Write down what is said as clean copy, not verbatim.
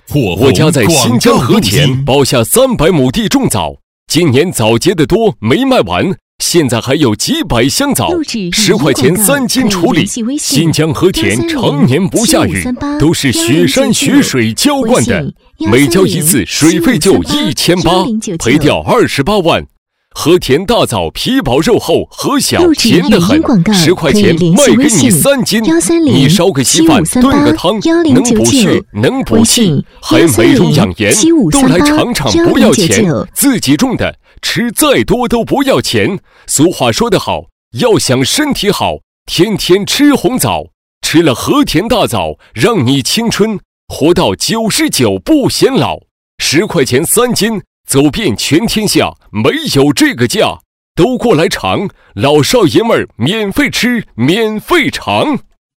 我家在新疆和田包下300亩地种枣，今年枣结得多，没卖完，现在还有几百箱枣，10块钱3斤处理。新疆和田常年不下雨，都是雪山雪水浇灌的，每浇一次水费就1800，赔掉28万。和田大枣皮薄肉厚，核小，甜得很，10块钱卖给你3斤，你烧个稀饭，炖个汤，能补血，能补气，还美容养颜，都来尝尝，不要钱，自己种的，吃再多都不要钱。俗话说得好，要想身体好，天天吃红枣，吃了和田大枣，让你青春活到99不显老。10块钱3斤。走遍全天下，没有这个价，都过来尝，老少爷们儿免费吃，免费尝。